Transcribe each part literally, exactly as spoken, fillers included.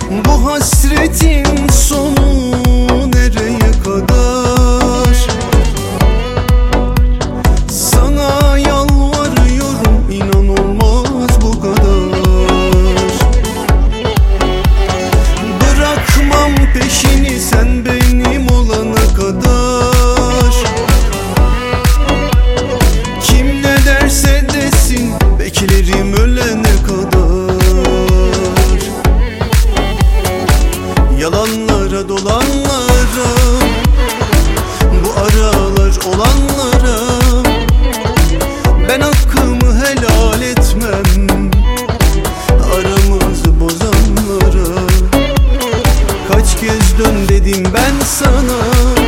Bu hasretin sonu nereye kadar? Sana yalvarıyorum, inan olmaz bu kadar. Bırakmam peşini sen benim olana kadar. Kim ne derse desin beklerim ölene kadar. Yalanlara dolanlara, bu aralar olanlara ben hakkımı helal etmem, aramızı bozanlara. Kaç kez dön dedim ben sana,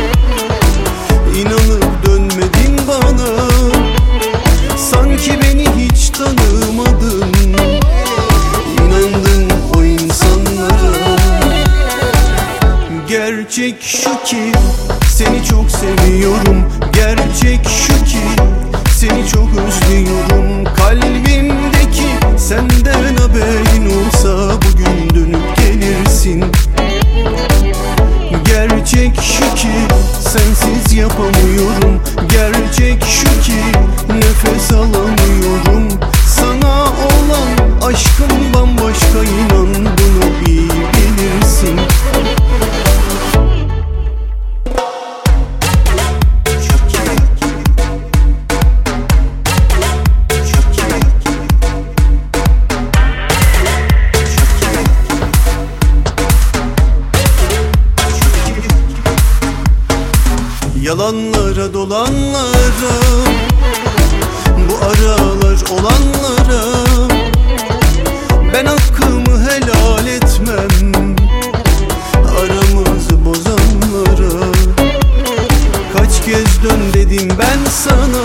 inanıp dönmedin bana. Sanki beni hiç tanımadın, inandın o insanlara. Gerçek şu ki seni çok seviyorum. Gerçek şu ki seni çok özlüyorum. Kalbimdeki senden haberin olsa bugün dönüp gelirsin. Gerçek şu ki sensiz yapamıyorum. Gerçek şu ki nefes alamıyorum. Sana olan aşkım bambaşka, inan bunu iyi bilirsin. Yalanlara dolanlara, bu aralar olanlara ben hakkımı helal etmem, aramızı bozanlara. Kaç kez dön dedim ben sana,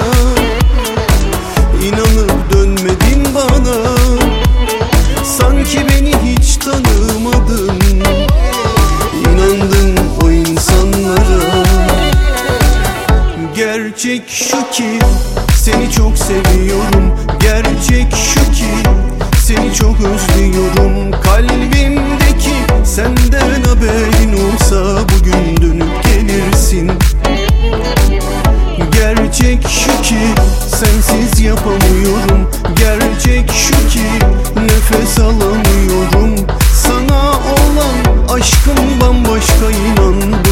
inanıp dönmedin bana. Sanki beni hiç tanımadın, inandın o insanlara. Gerçek şu ki seni çok seviyorum. Gerçek şu ki seni çok özlüyorum. Kalbimdeki senden haberin olsa bugün dönüp gelirsin. Gerçek şu ki sensiz yapamıyorum. Gerçek şu ki nefes alamıyorum. Sana olan aşkım bambaşka, inan